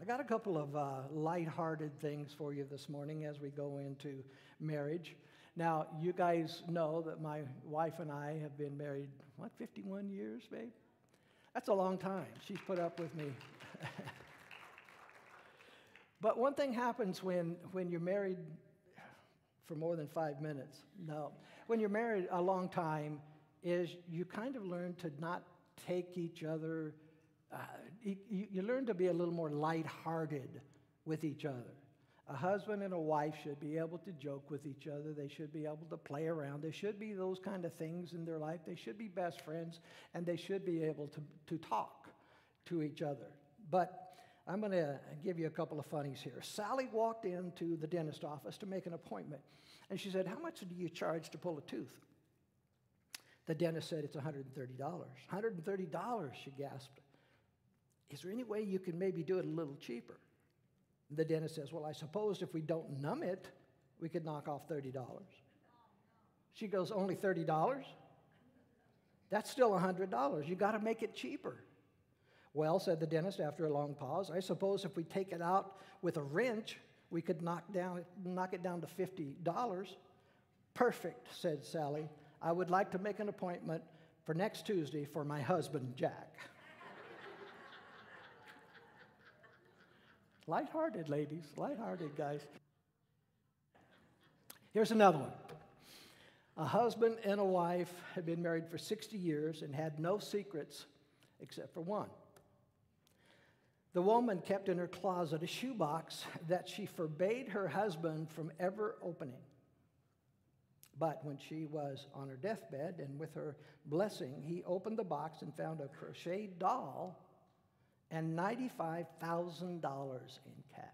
got a couple of lighthearted things for you this morning as we go into marriage. Now, you guys know that my wife and I have been married, 51 years, babe? That's a long time. She's put up with me. But one thing happens when you're married for more than 5 minutes. No. When you're married a long time is you kind of learn to not take each other, you learn to be a little more lighthearted with each other. A husband and a wife should be able to joke with each other. They should be able to play around. There should be those kind of things in their life. They should be best friends, and they should be able to talk to each other. But I'm going to give you a couple of funnies here. Sally walked into the dentist office to make an appointment, and she said, "How much do you charge to pull a tooth?" The dentist said, "It's $130. $130, she gasped. "Is there any way you can maybe do it a little cheaper?" The dentist says, "Well, I suppose if we don't numb it, we could knock off $30. She goes, "Only $30? That's still $100. You got to make it cheaper." "Well," said the dentist after a long pause, "I suppose if we take it out with a wrench, we could knock it down to $50. "Perfect," said Sally. "I would like to make an appointment for next Tuesday for my husband, Jack." Lighthearted, ladies. Lighthearted, guys. Here's another one. A husband and a wife had been married for 60 years and had no secrets except for one. The woman kept in her closet a shoebox that she forbade her husband from ever opening. But when she was on her deathbed and with her blessing, he opened the box and found a crocheted doll and $95,000 in cash.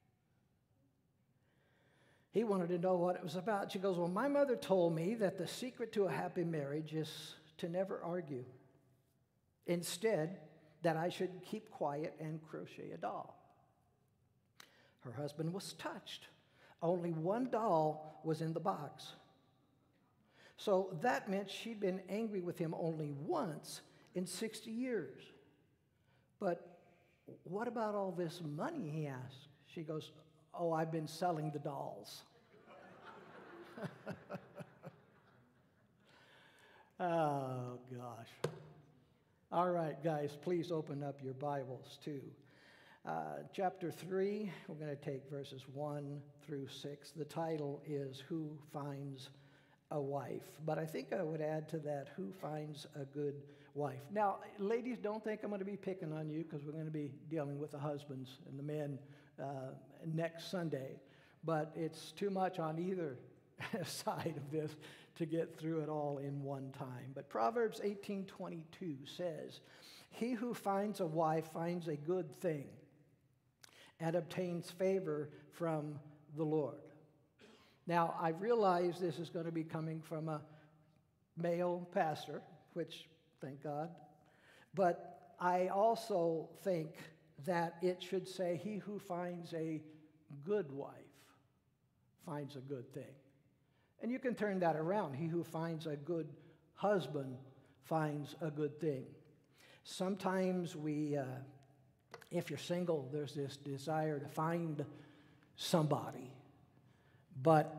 He wanted to know what it was about. She goes, "Well, my mother told me that the secret to a happy marriage is to never argue. Instead, that I should keep quiet and crochet a doll." Her husband was touched. Only one doll was in the box. So that meant she'd been angry with him only once in 60 years. "But what about all this money?" he asked. She goes, "Oh, I've been selling the dolls." Oh, gosh. All right, guys, please open up your Bibles to chapter 3. We're going to take verses 1 through 6. The title is "Who Finds a Wife?" But I think I would add to that, "Who finds a good wife?" Now, ladies, don't think I'm going to be picking on you because we're going to be dealing with the husbands and the men next Sunday. But it's too much on either side of this to get through it all in one time. But Proverbs 18:22 says, "He who finds a wife finds a good thing and obtains favor from the Lord." Now, I realize this is going to be coming from a male pastor, which, thank God. But I also think that it should say, "He who finds a good wife finds a good thing." And you can turn that around. "He who finds a good husband finds a good thing." Sometimes if you're single, there's this desire to find somebody. But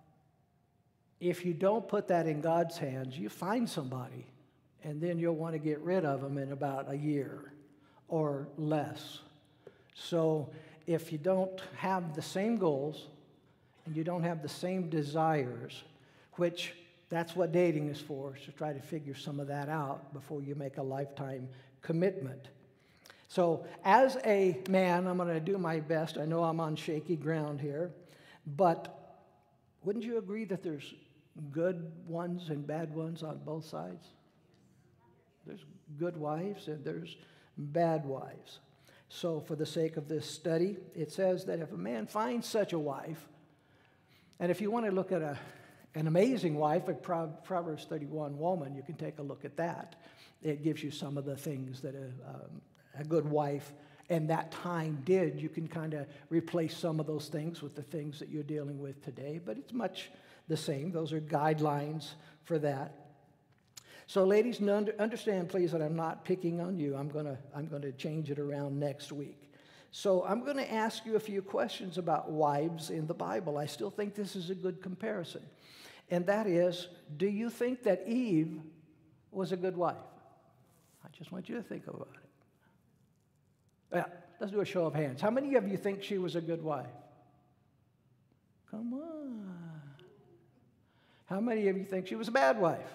if you don't put that in God's hands, you find somebody, and then you'll want to get rid of them in about a year or less. So if you don't have the same goals and you don't have the same desires, which that's what dating is for, is to try to figure some of that out before you make a lifetime commitment. So as a man, I'm going to do my best. I know I'm on shaky ground here, but wouldn't you agree that there's good ones and bad ones on both sides? There's good wives and there's bad wives. So for the sake of this study, it says that if a man finds such a wife, and if you want to look at an amazing wife, a Proverbs 31 woman, you can take a look at that. It gives you some of the things that a good wife in that time did. You can kind of replace some of those things with the things that you're dealing with today, but it's much the same. Those are guidelines for that. So ladies, understand please that I'm not picking on you. I'm going to change it around next week. So I'm going to ask you a few questions about wives in the Bible. I still think this is a good comparison. And that is, do you think that Eve was a good wife? I just want you to think about it. Yeah, let's do a show of hands. How many of you think she was a good wife? Come on. How many of you think she was a bad wife?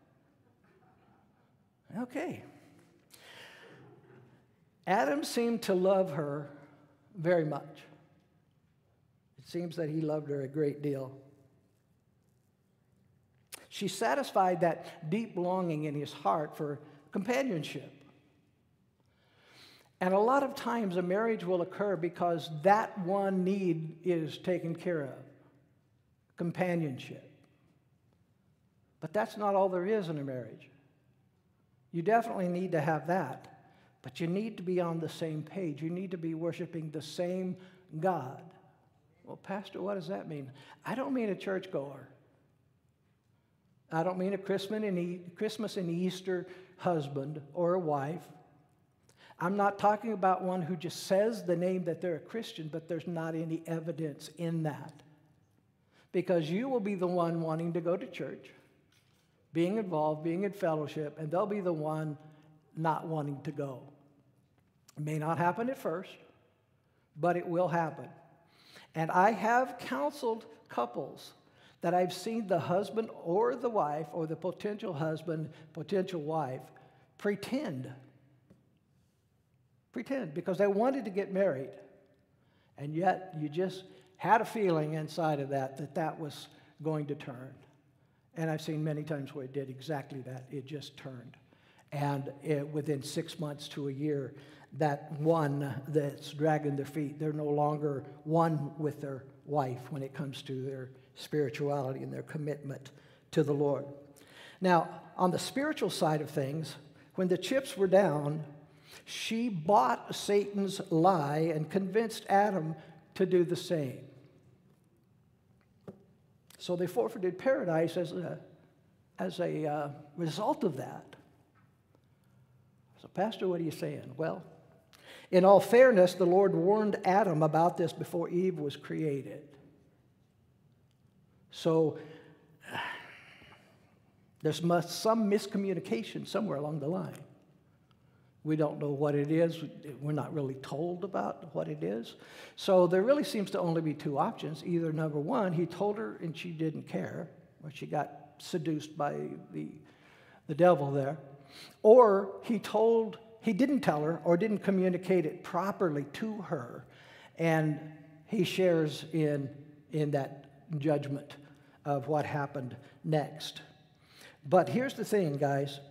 Okay. Adam seemed to love her very much. It seems that he loved her a great deal. She satisfied that deep longing in his heart for companionship. And a lot of times a marriage will occur because that one need is taken care of, companionship. But that's not all there is in a marriage. You definitely need to have that. But you need to be on the same page. You need to be worshiping the same God. Well, Pastor, what does that mean? I don't mean a churchgoer. I don't mean a Christmas and Easter husband or a wife. I'm not talking about one who just says the name that they're a Christian, but there's not any evidence in that. Because you will be the one wanting to go to church, being involved, being in fellowship, and they'll be the one not wanting to go. It may not happen at first, but it will happen. And I have counseled couples that I've seen the husband or the wife or the potential husband, potential wife pretend because they wanted to get married. And yet you just had a feeling inside of that was going to turn. And I've seen many times where it did exactly that. It just turned. And within 6 months to a year, that one that's dragging their feet, they're no longer one with their wife when it comes to their spirituality and their commitment to the Lord. Now, on the spiritual side of things, when the chips were down, she bought Satan's lie and convinced Adam to do the same. So they forfeited paradise as a result of that. So, Pastor, what are you saying? Well, in all fairness, the Lord warned Adam about this before Eve was created. So there's some miscommunication somewhere along the line. We don't know what it is. We're not really told about what it is. So there really seems to only be two options. Either number one, he told her and she didn't care, or she got seduced by the devil there. Or he didn't tell her or didn't communicate it properly to her, and he shares in that judgment of what happened next. But here's the thing, guys.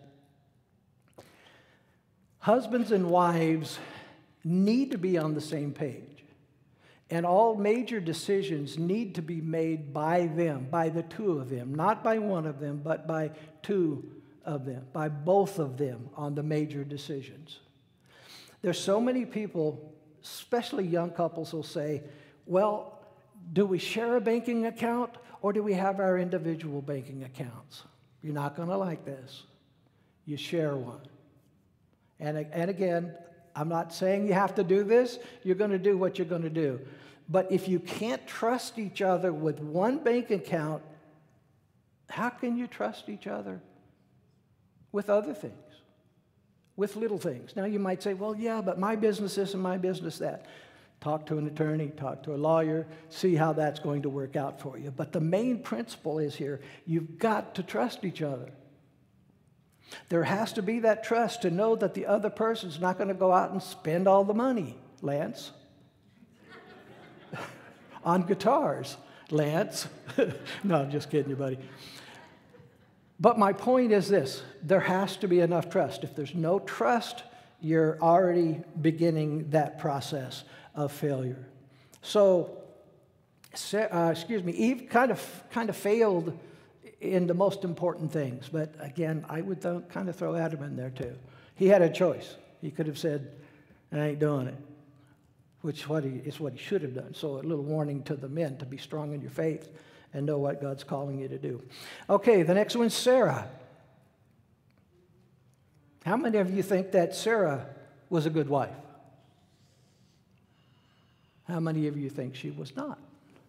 Husbands and wives need to be on the same page. And all major decisions need to be made by them, by the two of them, not by one of them, but by two of them, by both of them on the major decisions. There's so many people, especially young couples, will say, well, do we share a banking account or do we have our individual banking accounts? You're not going to like this. You share one. And again, I'm not saying you have to do this. You're going to do what you're going to do. But if you can't trust each other with one bank account, how can you trust each other with other things, with little things? Now you might say, well, yeah, but my business this and my business that. Talk to an attorney, talk to a lawyer, see how that's going to work out for you. But the main principle is here, you've got to trust each other. There has to be that trust to know that the other person's not going to go out and spend all the money, Lance, on guitars, Lance. No, I'm just kidding you, buddy. But my point is this, there has to be enough trust. If there's no trust, you're already beginning that process of failure. So, Eve kind of failed in the most important things. But again, I would kind of throw Adam in there too. He had a choice. He could have said, I ain't doing it, which is what he should have done. So a little warning to the men to be strong in your faith and know what God's calling you to do. Okay, the next one's Sarah. How many of you think that Sarah was a good wife? How many of you think she was not?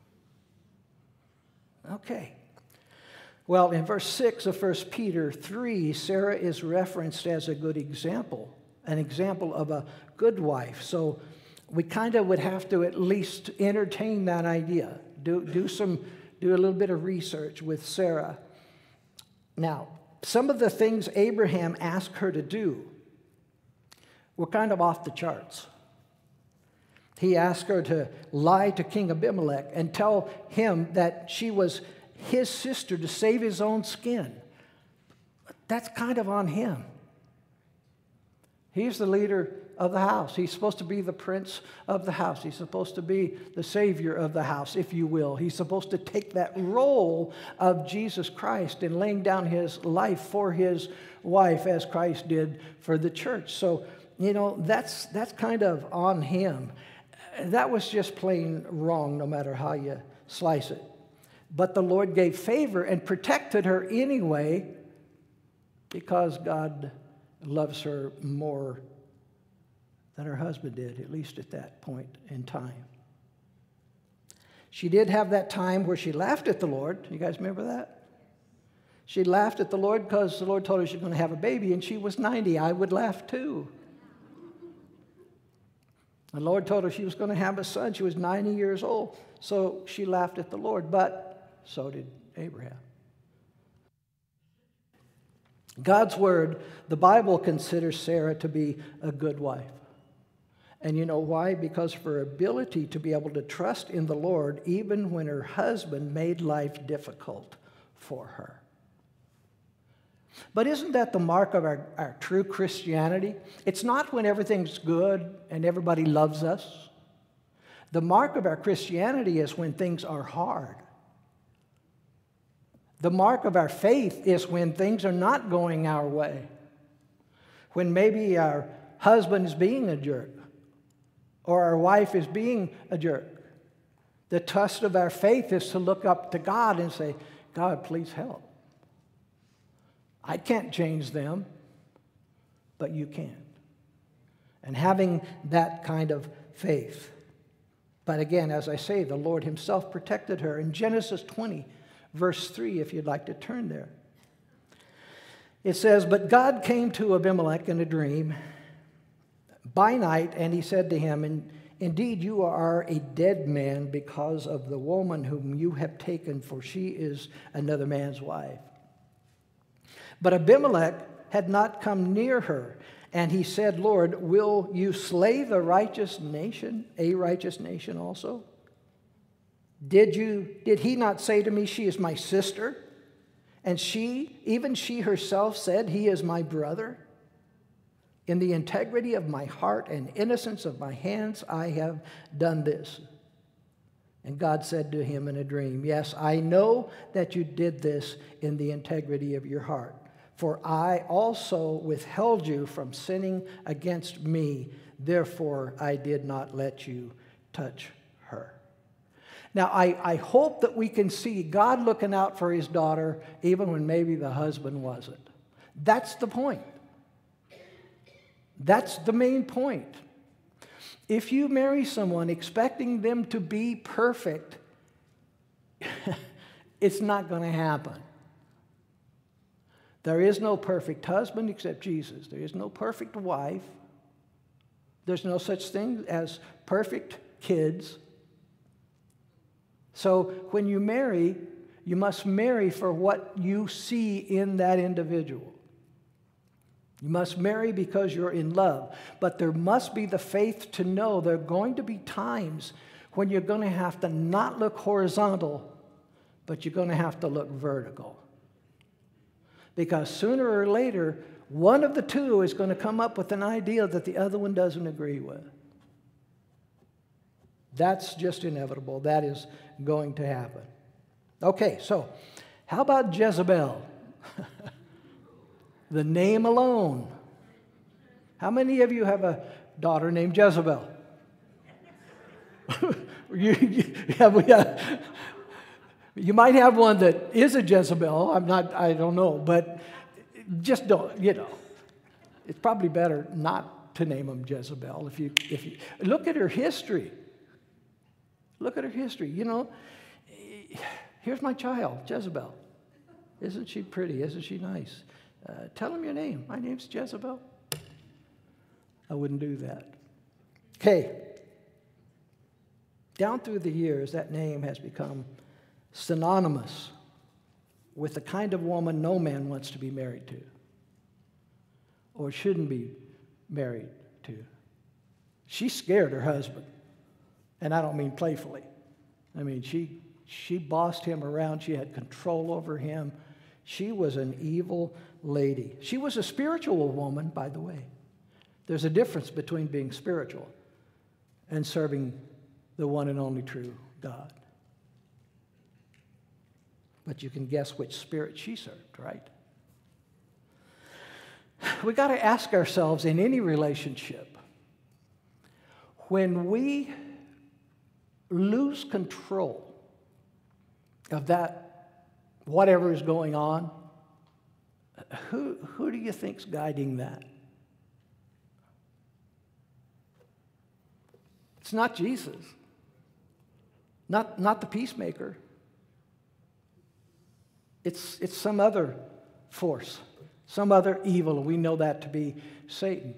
Okay. Well, in verse 6 of 1 Peter 3, Sarah is referenced as a good example, an example of a good wife. So we kind of would have to at least entertain that idea, do a little bit of research with Sarah. Now, some of the things Abraham asked her to do were kind of off the charts. He asked her to lie to King Abimelech and tell him that she was his sister to save his own skin. That's kind of on him. He's the leader of the house. He's supposed to be the prince of the house. He's supposed to be the savior of the house, if you will. He's supposed to take that role of Jesus Christ in laying down his life for his wife as Christ did for the church. So, that's kind of on him. That was just plain wrong, no matter how you slice it. But the Lord gave favor and protected her anyway because God loves her more than her husband did, at least at that point in time. She did have that time where she laughed at the Lord. You guys remember that? She laughed at the Lord because the Lord told her she was going to have a baby, and she was 90. I would laugh too. The Lord told her she was going to have a son. She was 90 years old. So she laughed at the Lord, but so did Abraham. God's word, the Bible considers Sarah to be a good wife. And you know why? Because of her ability to be able to trust in the Lord even when her husband made life difficult for her. But isn't that the mark of our true Christianity? It's not when everything's good and everybody loves us. The mark of our Christianity is when things are hard. The mark of our faith is when things are not going our way. When maybe our husband is being a jerk or our wife is being a jerk. The test of our faith is to look up to God and say, God, please help. I can't change them, but you can. And having that kind of faith. But again, as I say, the Lord himself protected her. In Genesis 20, verse 3, if you'd like to turn there. It says, but God came to Abimelech in a dream by night, and he said to him, indeed, you are a dead man because of the woman whom you have taken, for she is another man's wife. But Abimelech had not come near her, and he said, Lord, will you slay the righteous nation, a righteous nation also? Did he not say to me, she is my sister? And even she herself said, he is my brother? In the integrity of my heart and innocence of my hands, I have done this. And God said to him in a dream, yes, I know that you did this in the integrity of your heart. For I also withheld you from sinning against me. Therefore, I did not let you touch her. Now, I hope that we can see God looking out for his daughter even when maybe the husband wasn't. That's the point. That's the main point. If you marry someone expecting them to be perfect, it's not going to happen. There is no perfect husband except Jesus. There is no perfect wife. There's no such thing as perfect kids. So when you marry, you must marry for what you see in that individual. You must marry because you're in love. But there must be the faith to know there are going to be times when you're going to have to not look horizontal, but you're going to have to look vertical. Because sooner or later, one of the two is going to come up with an idea that the other one doesn't agree with. That's just inevitable. That is going to happen. Okay, so how about Jezebel? The name alone. How many of you have a daughter named Jezebel? You might have one that is a Jezebel. I don't know, but just don't, It's probably better not to name them Jezebel. If you look at her history. Look at her history. You know, here's my child, Jezebel. Isn't she pretty? Isn't she nice? Tell him your name. My name's Jezebel. I wouldn't do that. Okay. Down through the years, that name has become synonymous with the kind of woman no man wants to be married to or shouldn't be married to. She scared her husband, and I don't mean playfully. I mean, she bossed him around. She had control over him. She was an evil lady. She was a spiritual woman, by the way. There's a difference between being spiritual and serving the one and only true God. But you can guess which spirit she served, right? We got to ask ourselves in any relationship, when we lose control of that, whatever is going on, who do you think's guiding that? It's not Jesus. Not the peacemaker. It's some other force, some other evil, and we know that to be Satan.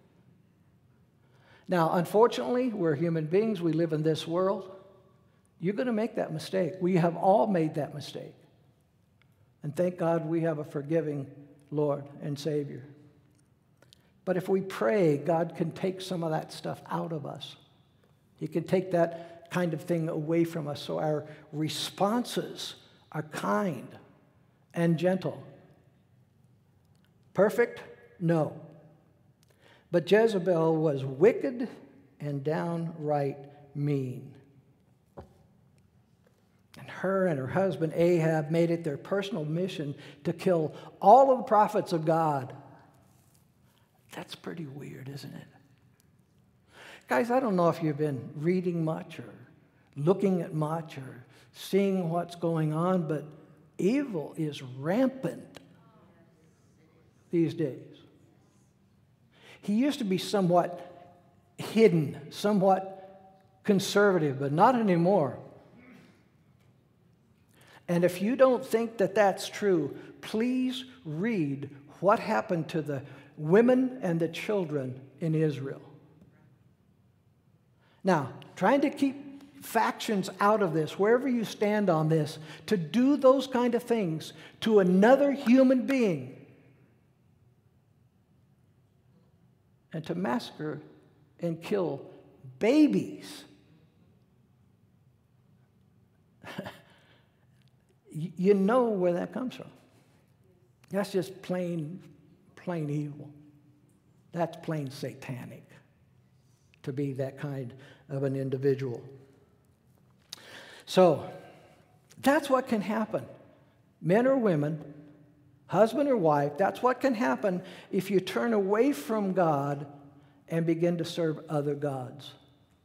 Now, unfortunately, we're human beings. We live in this world. You're going to make that mistake. We have all made that mistake. And thank God we have a forgiving Lord and Savior. But if we pray, God can take some of that stuff out of us. He can take that kind of thing away from us so our responses are kind and gentle. Perfect? No. But Jezebel was wicked and downright mean. And her and her husband Ahab made it their personal mission to kill all of the prophets of God. That's pretty weird, isn't it? Guys, I don't know if you've been reading much or looking at much or seeing what's going on, but evil is rampant these days. He used to be somewhat hidden, somewhat conservative, but not anymore. And if you don't think that that's true, please read what happened to the women and the children in Israel. Now, trying to keep factions out of this, wherever you stand on this, to do those kind of things to another human being and to massacre and kill babies. You know where that comes from. That's just plain evil. That's plain satanic to be that kind of an individual. So, that's what can happen. Men or women, husband or wife, that's what can happen if you turn away from God and begin to serve other gods.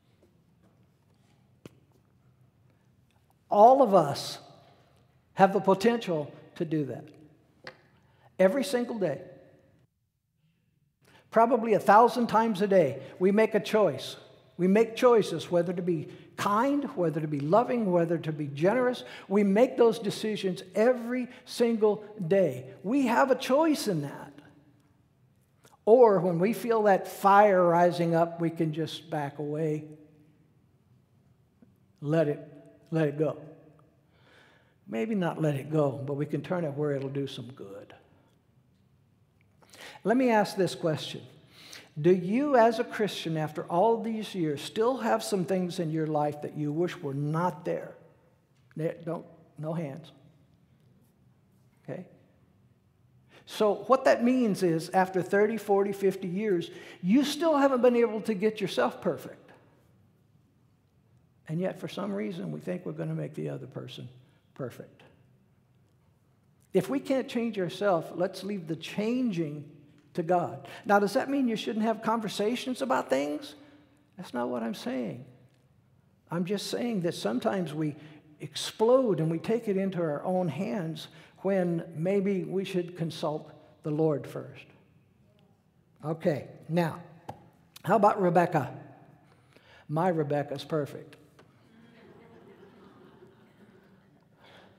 All of us have the potential to do that. Every single day. Probably 1,000 times a day, we make a choice. We make choices whether to be kind, whether to be loving, whether to be generous. We make those decisions every single day. We have a choice in that. Or when we feel that fire rising up, we can just back away. Let it go. Maybe not let it go, but we can turn it where it'll do some good. Let me ask this question. Do you, as a Christian, after all these years, still have some things in your life that you wish were not there? No hands. Okay? So what that means is, after 30, 40, 50 years, you still haven't been able to get yourself perfect. And yet, for some reason, we think we're going to make the other person perfect. If we can't change ourselves, let's leave the changing to God. Now, does that mean you shouldn't have conversations about things? That's not what I'm saying. I'm just saying that sometimes we explode and we take it into our own hands when maybe we should consult the Lord first. Okay, now, how about Rebecca? My Rebecca's perfect.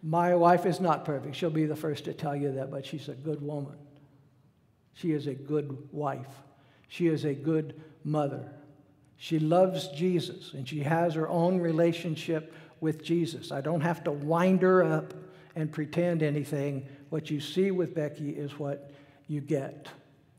My wife is not perfect. She'll be the first to tell you that, but she's a good woman. She is a good wife. She is a good mother. She loves Jesus, and she has her own relationship with Jesus. I don't have to wind her up and pretend anything. What you see with Becky is what you get.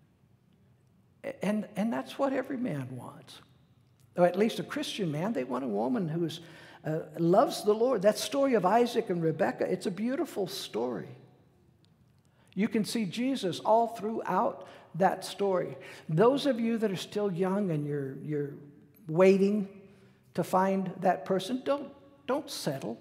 And that's what every man wants. Or at least a Christian man. They want a woman who loves the Lord. That story of Isaac and Rebekah, it's a beautiful story. You can see Jesus all throughout that story. Those of you that are still young and you're waiting to find that person, don't settle.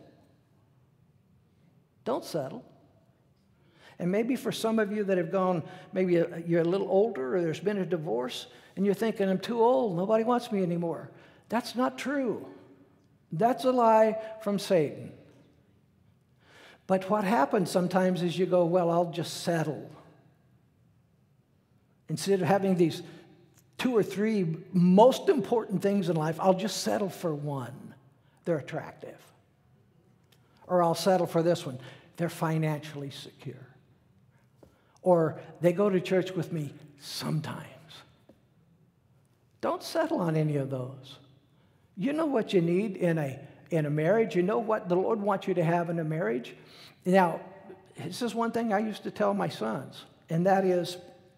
Don't settle. And maybe for some of you that have gone, maybe you're a little older or there's been a divorce and you're thinking, I'm too old, nobody wants me anymore. That's not true. That's a lie from Satan. But what happens sometimes is you go, well, I'll just settle. Instead of having these 2 or 3 most important things in life, I'll just settle for one. They're attractive. Or I'll settle for this one. They're financially secure. Or they go to church with me sometimes. Don't settle on any of those. You know what you need in a marriage. You know what the Lord wants you to have in a marriage. Now, this is one thing I used to tell my sons, and that is,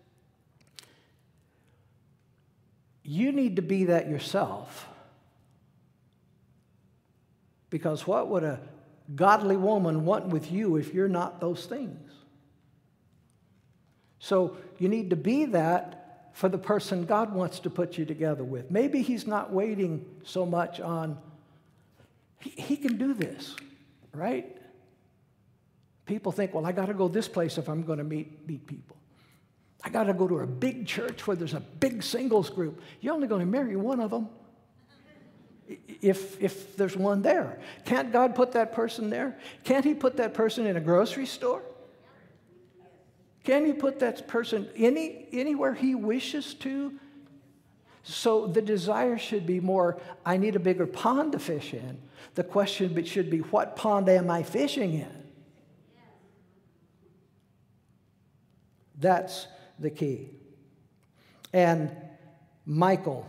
you need to be that yourself. Because what would a godly woman want with you if you're not those things? So you need to be that for the person God wants to put you together with. Maybe he's not waiting so much on, he can do this, right? People think, well, I got to go this place if I'm going to meet people. I got to go to a big church where there's a big singles group. You're only going to marry one of them if there's one there. Can't God put that person there? Can't he put that person in a grocery store? Can he put that person anywhere he wishes to? So the desire should be more, I need a bigger pond to fish in. The question should be, what pond am I fishing in? That's the key. And Michal,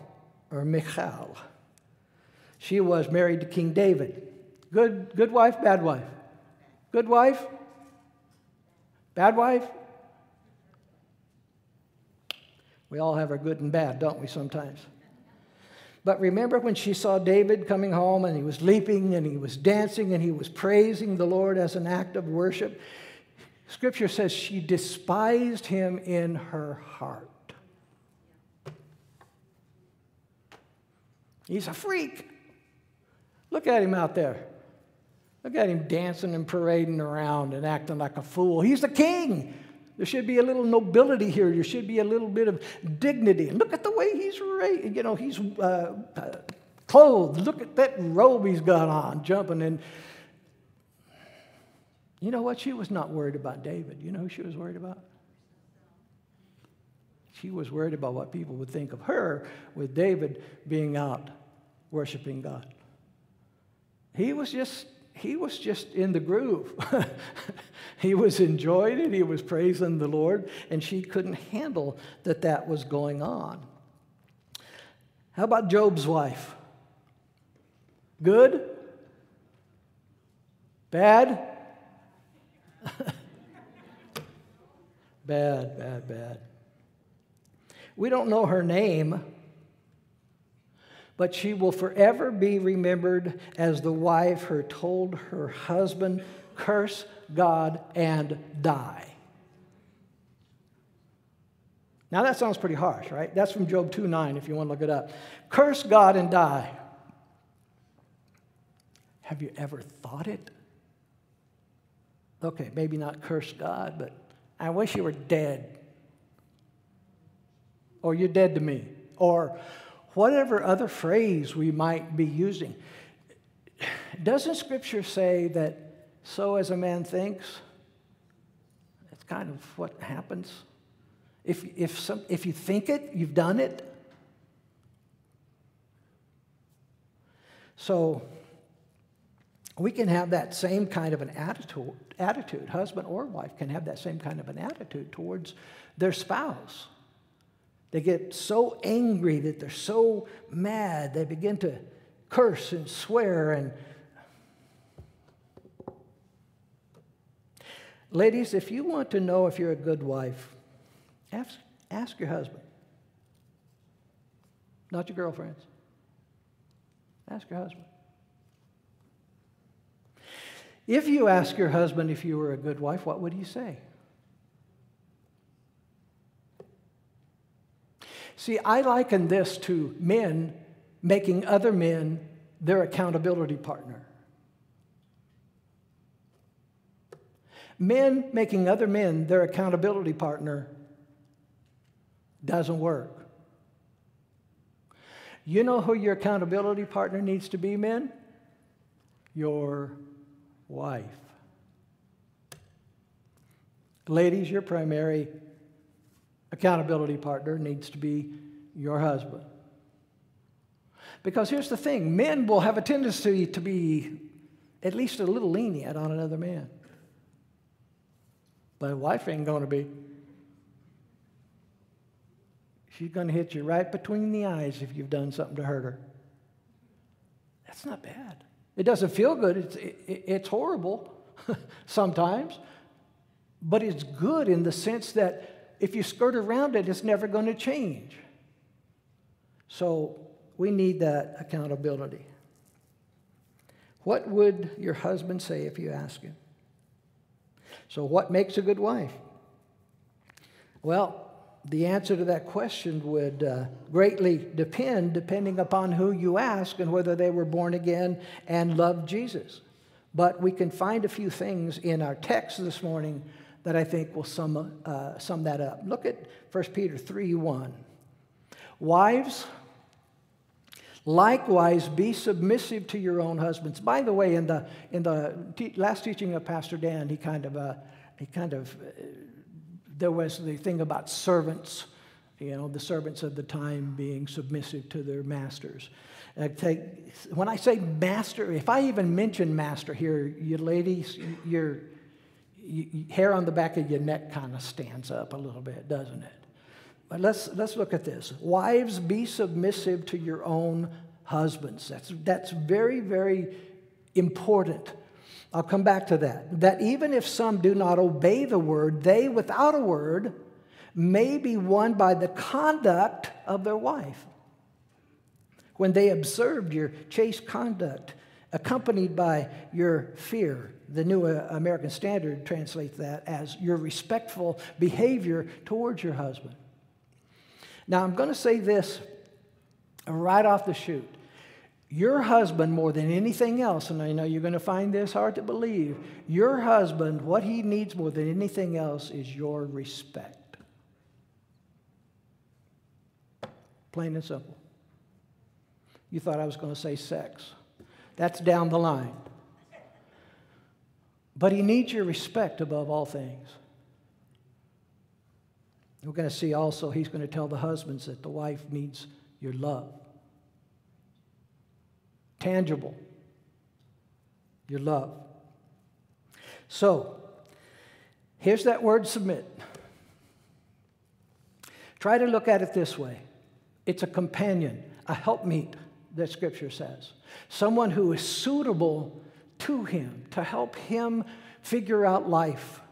she was married to King David. Good wife, bad wife? Good wife? Bad wife? We all have our good and bad, don't we, sometimes? But remember when she saw David coming home and he was leaping and he was dancing and he was praising the Lord as an act of worship? Scripture says she despised him in her heart. He's a freak. Look at him out there. Look at him dancing and parading around and acting like a fool. He's the king. There should be a little nobility here. There should be a little bit of dignity. And look at the way he's he's clothed. Look at that robe he's got on, jumping in. You know what? She was not worried about David. You know who she was worried about? She was worried about what people would think of her with David being out worshiping God. He was just in the groove. He was enjoying it. He was praising the Lord, and she couldn't handle that was going on. How about Job's wife? Good? Bad? Bad. We don't know her name, but she will forever be remembered as the wife who told her husband, curse God and die. Now that sounds pretty harsh, right? That's from Job 2:9 if you want to look it up. Curse God and die. Have you ever thought it? Okay, maybe not curse God, but I wish you were dead. Or you're dead to me. Or whatever other phrase we might be using. Doesn't Scripture say that so as a man thinks? That's kind of what happens. If you think it, you've done it. So We can have that same kind of an attitude. Husband or wife can have that same kind of an attitude towards their spouse. They get so angry that they're so mad, they begin to curse and swear. And ladies, if you want to know if you're a good wife, ask your husband. Not your girlfriends. Ask your husband. If you ask your husband if you were a good wife, what would he say? See, I liken this to men making other men their accountability partner. Men making other men their accountability partner doesn't work. You know who your accountability partner needs to be, men? Your wife. Ladies, your primary accountability partner needs to be your husband. Because here's the thing, men will have a tendency to be at least a little lenient on another man. But a wife ain't going to be. She's going to hit you right between the eyes if you've done something to hurt her. That's not bad. It doesn't feel good. It's horrible sometimes. But it's good in the sense that if you skirt around it, it's never going to change. So we need that accountability. What would your husband say if you ask him? So what makes a good wife? Well, the answer to that question would greatly depending upon who you ask and whether they were born again and loved Jesus. But we can find a few things in our text this morning that I think will sum that up. Look at 1 Peter 3:1. Wives, likewise be submissive to your own husbands. By the way, in the last teaching of Pastor Dan, he kind of there was the thing about servants, the servants of the time being submissive to their masters. When I say master, if I even mention master here, you ladies, your hair on the back of your neck kind of stands up a little bit, doesn't it? But let's look at this. Wives, be submissive to your own husbands. That's very, very important. I'll come back to that. That even if some do not obey the word, they, without a word, may be won by the conduct of their wife. When they observed your chaste conduct, accompanied by your fear. The New American Standard translates that as your respectful behavior towards your husband. Now, I'm going to say this right off the chute. Your husband, more than anything else, and I know you're going to find this hard to believe, your husband, what he needs more than anything else is your respect. Plain and simple. You thought I was going to say sex. That's down the line. But he needs your respect above all things. We're going to see also, he's going to tell the husbands that the wife needs your love. Tangible. Your love. So, here's that word submit. Try to look at it this way. It's a companion, a helpmeet, that Scripture says. Someone who is suitable to him, to help him figure out life.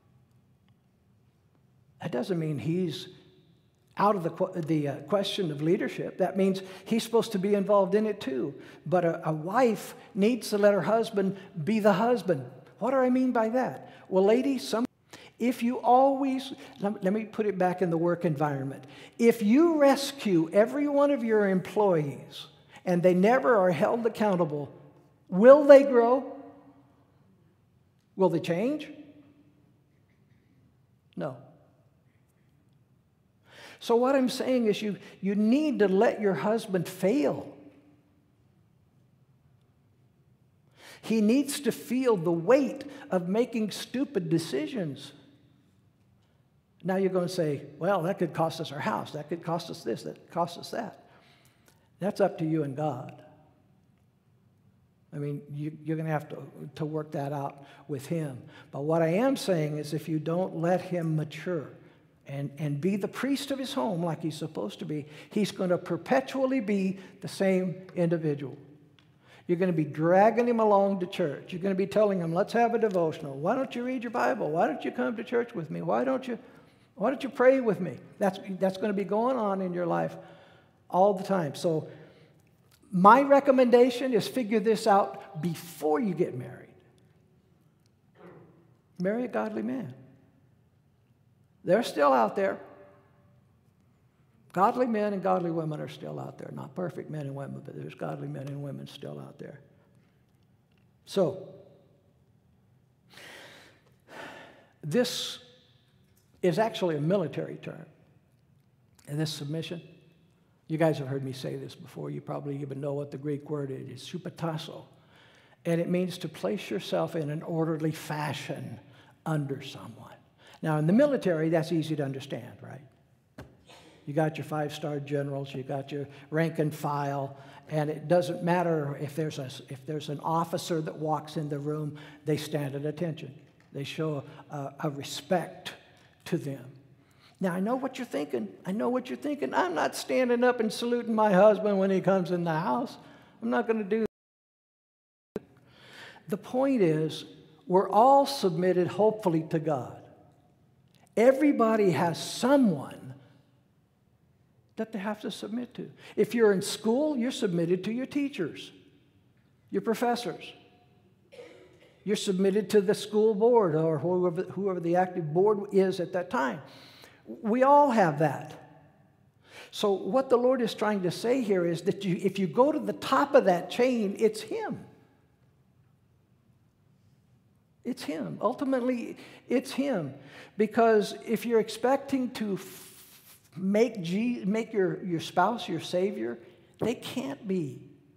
That doesn't mean he's out of the question of leadership. That means he's supposed to be involved in it too. But a wife needs to let her husband be the husband. What do I mean by that? Well, ladies, if you always, let me put it back in the work environment. If you rescue every one of your employees and they never are held accountable, will they grow? Will they change? No. So what I'm saying is you need to let your husband fail. He needs to feel the weight of making stupid decisions. Now you're going to say, well, that could cost us our house. That could cost us this. That could cost us that. That's up to you and God. I mean, you're going to have to work that out with him. But what I am saying is if you don't let him mature and be the priest of his home like he's supposed to be, he's going to perpetually be the same individual. You're going to be dragging him along to church. You're going to be telling him, let's have a devotional. Why don't you read your Bible? Why don't you come to church with me? Why don't you pray with me? That's going to be going on in your life all the time. So my recommendation is figure this out before you get married. Marry a godly man. They're still out there. Godly men and godly women are still out there. Not perfect men and women, but there's godly men and women still out there. So, this is actually a military term. And this submission, you guys have heard me say this before. You probably even know what the Greek word is. It's hypotasso. And it means to place yourself in an orderly fashion under someone. Now, in the military, that's easy to understand, right? You got your 5-star generals, you got your rank and file, and it doesn't matter if there's an officer that walks in the room, they stand at attention. They show a respect to them. Now, I know what you're thinking. I'm not standing up and saluting my husband when he comes in the house. I'm not going to do that. The point is, we're all submitted, hopefully, to God. Everybody has someone that they have to submit to. If you're in school, you're submitted to your teachers, your professors. You're submitted to the school board or whoever the active board is at that time. We all have that. So what the Lord is trying to say here is that if you go to the top of that chain, it's Him. It's Him. Ultimately, it's Him. Because if you're expecting to make your spouse your Savior, they can't be.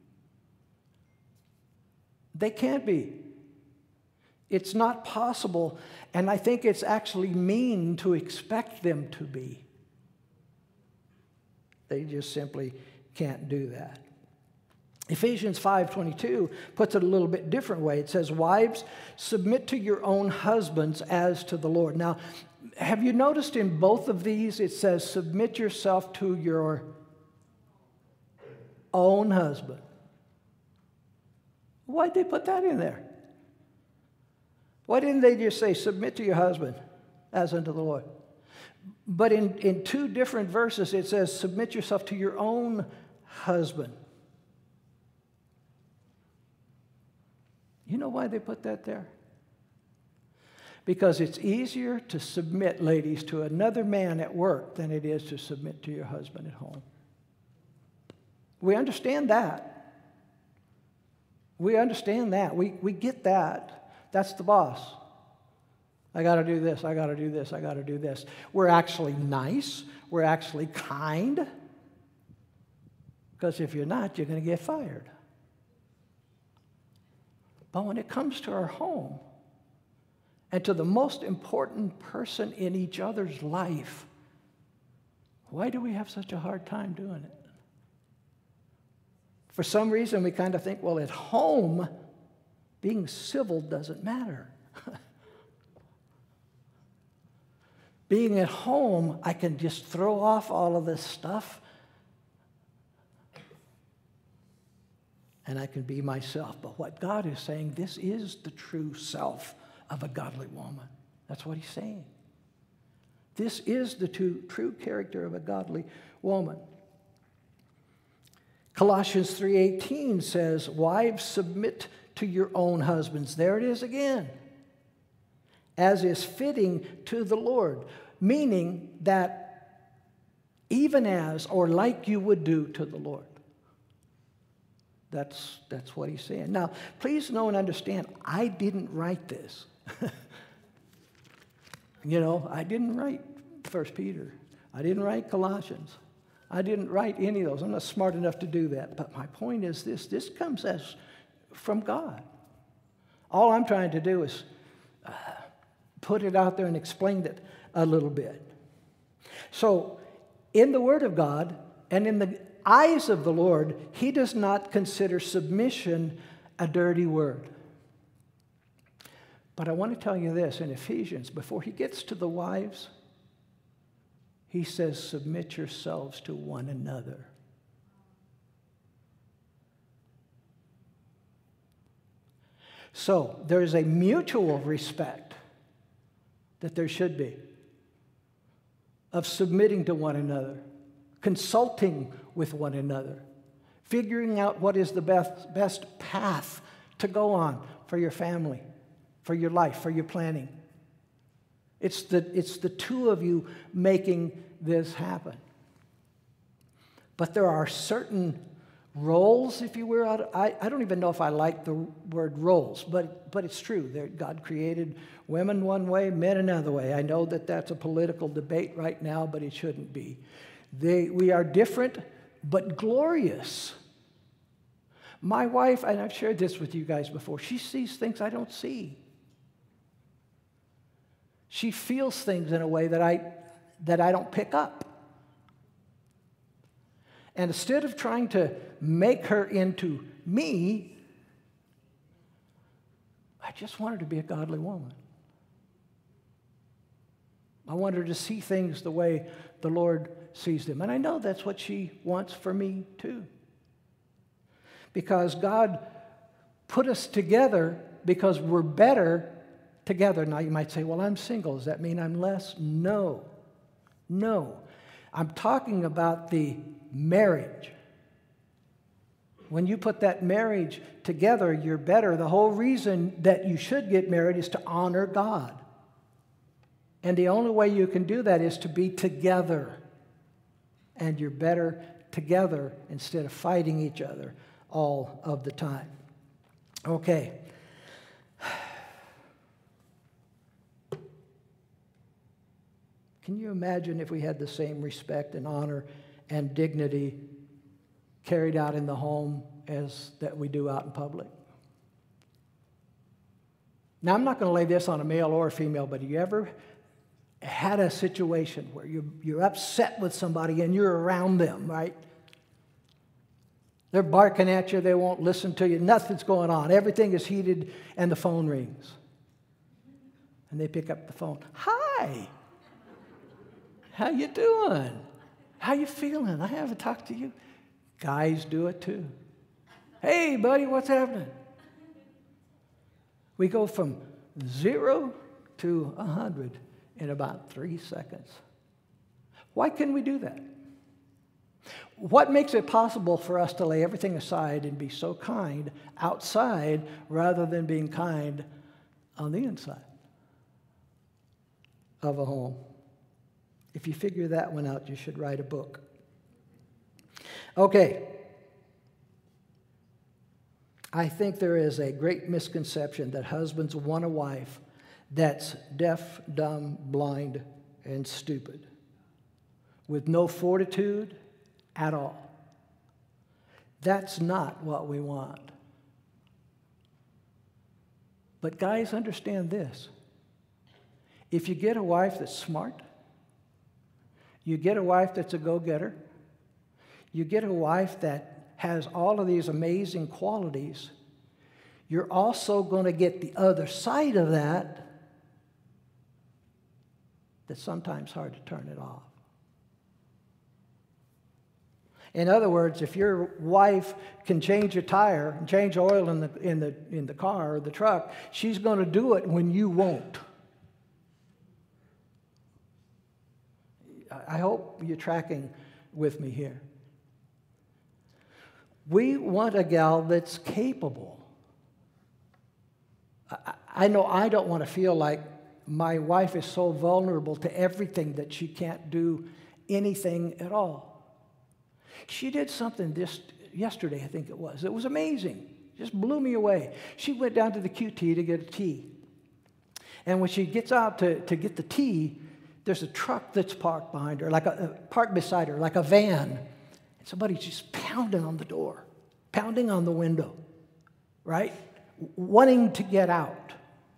They can't be. It's not possible, and I think it's actually mean to expect them to be. They just simply can't do that. Ephesians 5:22 puts it a little bit different way. It says, wives, submit to your own husbands as to the Lord. Now, have you noticed in both of these it says, submit yourself to your own husband? Why'd they put that in there? Why didn't they just say, submit to your husband as unto the Lord? But in two different verses, it says, submit yourself to your own husband. You know why they put that there? Because it's easier to submit, ladies, to another man at work than it is to submit to your husband at home. We understand that. We understand that. We get that. That's the boss. I got to do this, I got to do this, I got to do this. We're actually nice. We're actually kind. Because if you're not, you're going to get fired. But when it comes to our home and to the most important person in each other's life, why do we have such a hard time doing it? For some reason, we kind of think, well, at home, being civil doesn't matter. Being at home, I can just throw off all of this stuff and I can be myself. But what God is saying, this is the true self of a godly woman. That's what He's saying. This is the true character of a godly woman. Colossians 3:18 says, wives, submit to your own husbands. There it is again. As is fitting to the Lord. Meaning that even as or like you would do to the Lord. That's what he's saying. Now, please know and understand, I didn't write this. I didn't write 1 Peter. I didn't write Colossians. I didn't write any of those. I'm not smart enough to do that. But my point is this comes as from God. All I'm trying to do is put it out there and explain it a little bit. So, in the Word of God and in the eyes of the Lord, He does not consider submission a dirty word. But I want to tell you this, in Ephesians, before he gets to the wives, he says, submit yourselves to one another. So there's a mutual respect that there should be of submitting to one another, consulting with one another, figuring out what is the best path to go on for your family, for your life, for your planning. It's the two of you making this happen. But there are certain roles, if you will. I don't even know if I like the word roles, but it's true. God created women one way, men another way. I know that that's a political debate right now, but it shouldn't be. We are different, but glorious. My wife, and I've shared this with you guys before, she sees things I don't see. She feels things in a way that I don't pick up. And instead of trying to make her into me, I just want her to be a godly woman. I want her to see things the way the Lord sees them. And I know that's what she wants for me too. Because God put us together because we're better together. Now you might say, well, I'm single. Does that mean I'm less? No. I'm talking about the marriage. When you put that marriage together, you're better. The whole reason that you should get married is to honor God. And the only way you can do that is to be together. And you're better together instead of fighting each other all of the time. Okay. Can you imagine if we had the same respect and honor and dignity carried out in the home as that we do out in public? Now, I'm not going to lay this on a male or a female, but have you ever had a situation where you're upset with somebody and you're around them, right? They're barking at you, they won't listen to you, nothing's going on, everything is heated, and the phone rings. And they pick up the phone. Hi! How you doing? How you feeling? I haven't talked to you. Guys do it too. Hey, buddy, what's happening? We go from 0 to 100 in about 3 seconds. Why can we do that? What makes it possible for us to lay everything aside and be so kind outside rather than being kind on the inside of a home? If you figure that one out, you should write a book. Okay. I think there is a great misconception that husbands want a wife that's deaf, dumb, blind, and stupid, with no fortitude at all. That's not what we want. But guys, understand this. If you get a wife that's smart, you get a wife that's a go-getter, you get a wife that has all of these amazing qualities, you're also going to get the other side of that that's sometimes hard to turn it off. In other words, if your wife can change a tire and change oil in the car or the truck, she's going to do it when you won't. I hope you're tracking with me here. We want a gal that's capable. I know I don't want to feel like my wife is so vulnerable to everything that she can't do anything at all. She did something yesterday, I think it was. It was amazing. Just blew me away. She went down to the QT to get a tea. And when she gets out to get the tea, there's a truck that's parked behind her, parked beside her, like a van. And somebody's just pounding on the door, pounding on the window, right? Wanting to get out.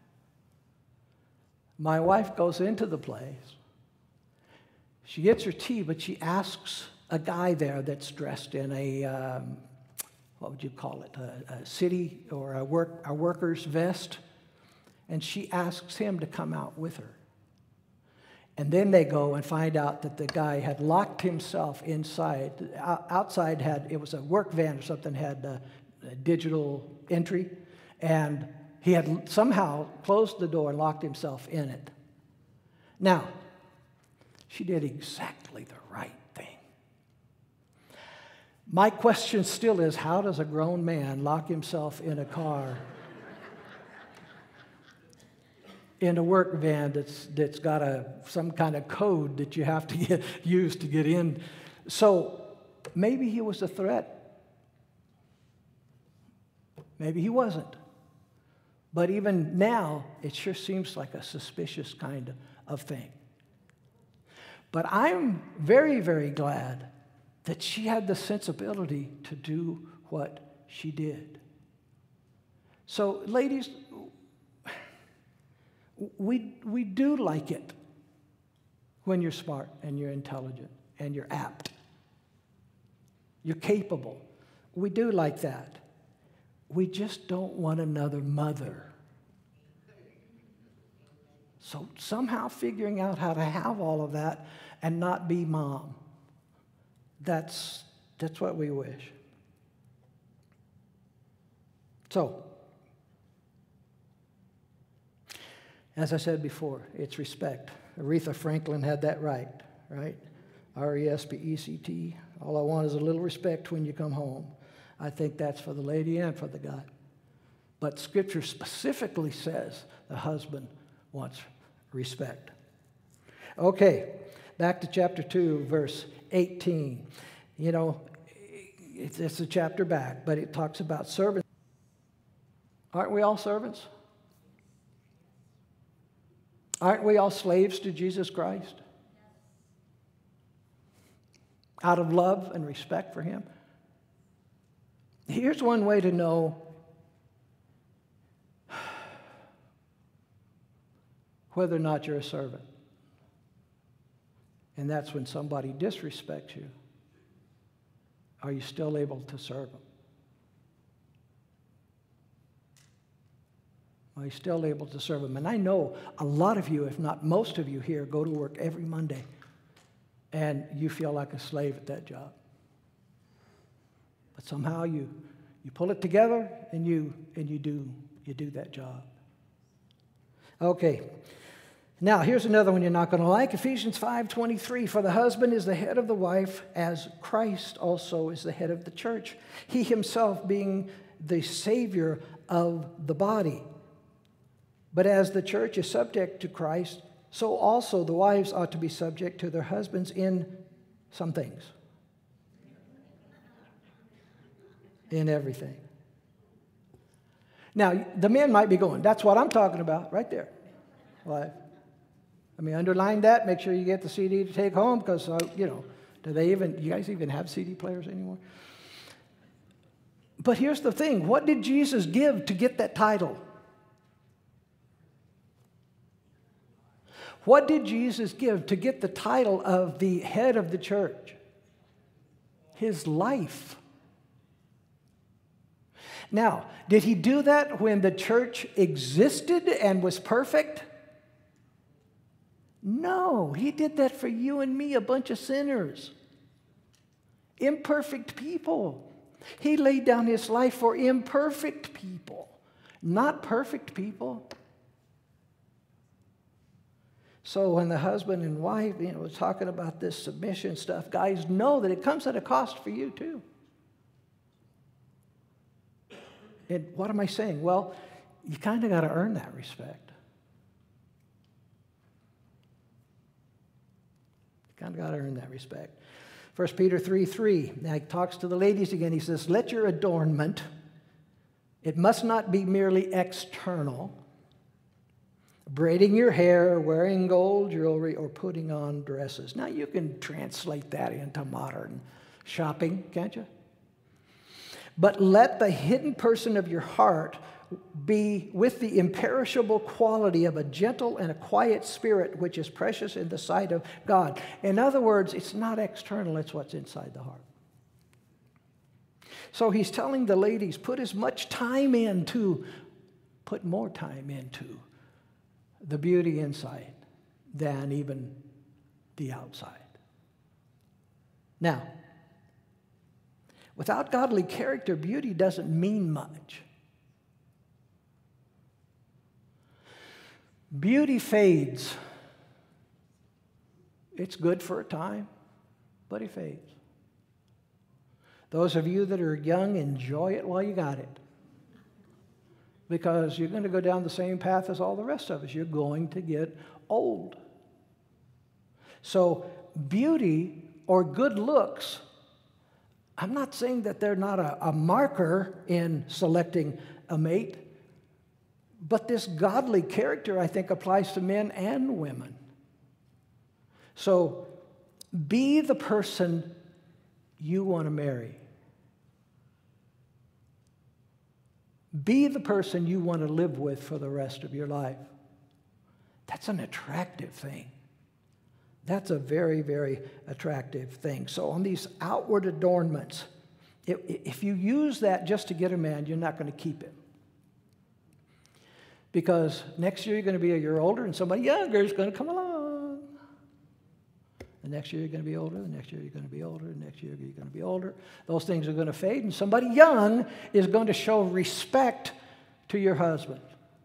My wife goes into the place. She gets her tea, but she asks a guy there that's dressed in what would you call it, a city or a worker's vest. And she asks him to come out with her. And then they go and find out that the guy had locked himself inside. Outside it was a work van or something, had a digital entry. And he had somehow closed the door and locked himself in it. Now, she did exactly the right thing. My question still is, how does a grown man lock himself in a car in a work van that's got some kind of code that you have to use to get in? So maybe he was a threat. Maybe he wasn't. But even now, it sure seems like a suspicious kind of thing. But I'm very, very glad that she had the sensibility to do what she did. So, ladies, we do like it when you're smart and you're intelligent and you're apt. You're capable. We do like that. We just don't want another mother. So somehow figuring out how to have all of that and not be mom, that's what we wish. So, as I said before, it's respect. Aretha Franklin had that right? R-E-S-P-E-C-T. All I want is a little respect when you come home. I think that's for the lady and for the guy. But Scripture specifically says the husband wants respect. Okay, back to chapter 2, verse 18. You know, it's a chapter back, but it talks about servants. Aren't we all servants? Aren't we all slaves to Jesus Christ? Out of love and respect for him. Here's one way to know whether or not you're a servant. And that's when somebody disrespects you. Are you still able to serve them? Are you still able to serve them? And I know a lot of you, if not most of you here, go to work every Monday and you feel like a slave at that job. But somehow you pull it together and you do that job. Okay. Now, here's another one you're not going to like. Ephesians 5:23. For the husband is the head of the wife, as Christ also is the head of the church, he himself being the Savior of the body. But as the church is subject to Christ, so also the wives ought to be subject to their husbands in some things. In everything. Now, the men might be going, that's what I'm talking about right there. Wife. I mean, underline that. Make sure you get the CD to take home because, do you guys even have CD players anymore? But here's the thing. What did Jesus give to get that title? What did Jesus give to get the title of the head of the church? His life. Now, did he do that when the church existed and was perfect? No, he did that for you and me, a bunch of sinners. Imperfect people. He laid down his life for imperfect people, not perfect people. So when the husband and wife, was talking about this submission stuff, guys, know that it comes at a cost for you too. And what am I saying? Well, you kind of got to earn that respect. You kind of got to earn that respect. 1 Peter 3:3. Now he talks to the ladies again. He says, let your adornment, it must not be merely external, braiding your hair, wearing gold jewelry, or putting on dresses. Now you can translate that into modern shopping, can't you? But let the hidden person of your heart be with the imperishable quality of a gentle and a quiet spirit, which is precious in the sight of God. In other words, it's not external, it's what's inside the heart. So he's telling the ladies, put as much time into, put more time into the beauty inside than even the outside. Now, without godly character, beauty doesn't mean much. Beauty fades. It's good for a time, but it fades. Those of you that are young, enjoy it while you got it. Because you're going to go down the same path as all the rest of us. You're going to get old. So beauty or good looks, I'm not saying that they're not a marker in selecting a mate, but this godly character, I think, applies to men and women. So be the person you want to marry. Be the person you want to live with for the rest of your life. That's an attractive thing. That's a very, very attractive thing. So on these outward adornments, if you use that just to get a man, you're not going to keep him. Because next year you're going to be a year older and somebody younger is going to come along. The next year you're going to be older, the next year you're going to be older, the next year you're going to be older. Those things are going to fade, and somebody young is going to show respect to your husband.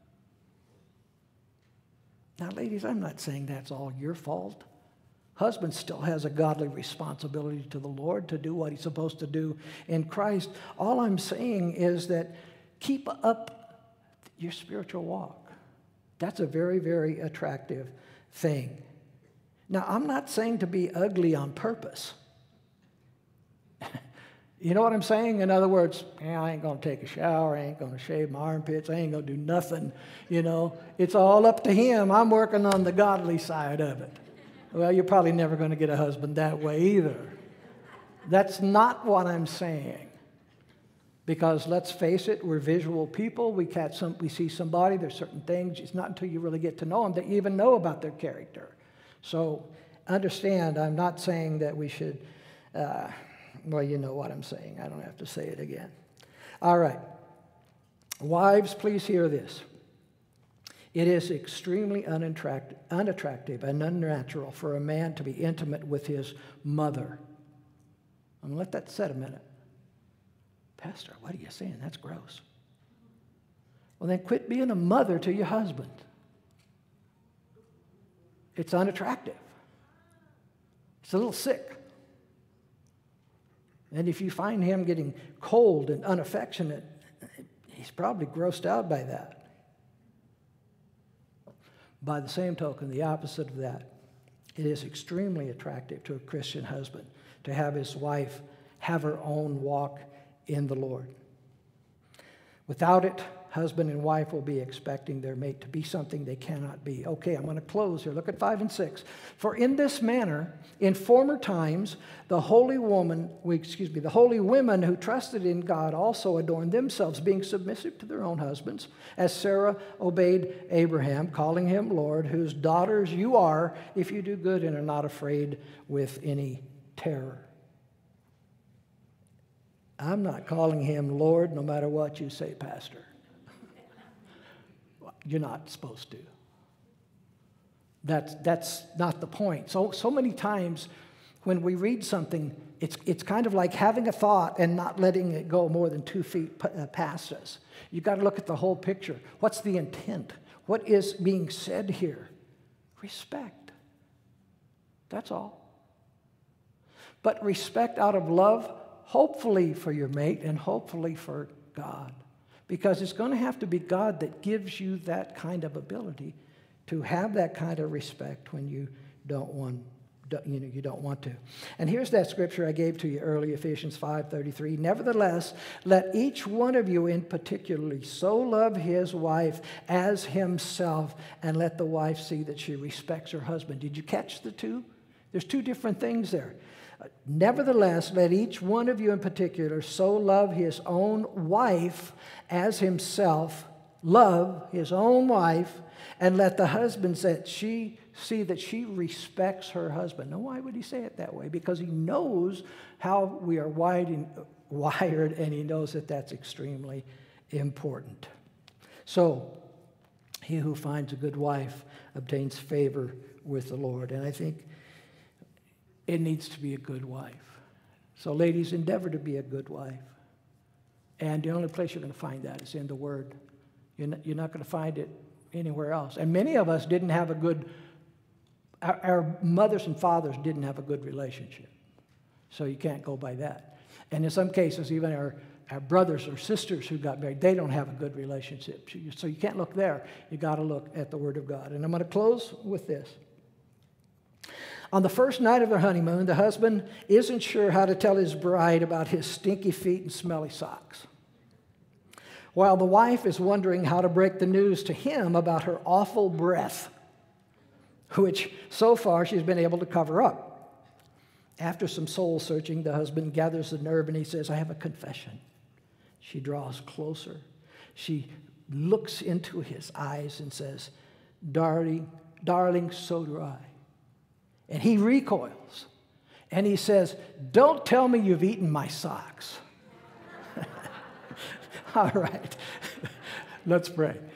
Now, ladies, I'm not saying that's all your fault. Husband still has a godly responsibility to the Lord to do what he's supposed to do in Christ. All I'm saying is that keep up your spiritual walk. That's a very, very attractive thing. Now, I'm not saying to be ugly on purpose. You know what I'm saying? In other words, I ain't going to take a shower. I ain't going to shave my armpits. I ain't going to do nothing. You know, it's all up to him. I'm working on the godly side of it. Well, you're probably never going to get a husband that way either. That's not what I'm saying. Because let's face it, we're visual people. We see somebody, there's certain things. It's not until you really get to know them that you even know about their character. So understand, I'm not saying that we should, well, you know what I'm saying. I don't have to say it again. All right. Wives, please hear this. It is extremely unattractive and unnatural for a man to be intimate with his mother. I'm going to let that set a minute. Pastor, what are you saying? That's gross. Well, then quit being a mother to your husband. It's unattractive. It's a little sick. And if you find him getting cold and unaffectionate, he's probably grossed out by that. By the same token, the opposite of that, it is extremely attractive to a Christian husband to have his wife have her own walk in the Lord. Without it, husband and wife will be expecting their mate to be something they cannot be. Okay, I'm going to close here. Look at 5 and 6. For in this manner, in former times, the holy women who trusted in God also adorned themselves, being submissive to their own husbands, as Sarah obeyed Abraham, calling him Lord, whose daughters you are, if you do good and are not afraid with any terror. I'm not calling him Lord no matter what you say, Pastor. You're not supposed to. That's not the point. So many times when we read something, it's kind of like having a thought and not letting it go more than 2 feet past us. You've got to look at the whole picture. What's the intent? What is being said here? Respect. That's all. But respect out of love, hopefully for your mate and hopefully for God. Because it's going to have to be God that gives you that kind of ability to have that kind of respect when you don't want to. And here's that scripture I gave to you earlier, Ephesians 5:33. Nevertheless, let each one of you in particularly so love his wife as himself, and let the wife see that she respects her husband. Did you catch the two? There's 2 different things there. Nevertheless, let each one of you in particular so love his own wife as himself, love his own wife, and let the husband see that she respects her husband. Now, why would he say it that way? Because he knows how we are wired wired, and he knows that that's extremely important. So, he who finds a good wife obtains favor with the Lord. And I think it needs to be a good wife. So, ladies, endeavor to be a good wife. And the only place you're going to find that is in the Word. You're not going to find it anywhere else. And many of us didn't have a good, our mothers and fathers didn't have a good relationship. So you can't go by that. And in some cases, even our brothers or sisters who got married, they don't have a good relationship. So you can't look there. You got to look at the Word of God. And I'm going to close with this. On the first night of their honeymoon, the husband isn't sure how to tell his bride about his stinky feet and smelly socks, while the wife is wondering how to break the news to him about her awful breath, which so far she's been able to cover up. After some soul searching, the husband gathers the nerve and he says, I have a confession. She draws closer. She looks into his eyes and says, darling, so do I. And he recoils. And he says, don't tell me you've eaten my socks. All right. Let's pray.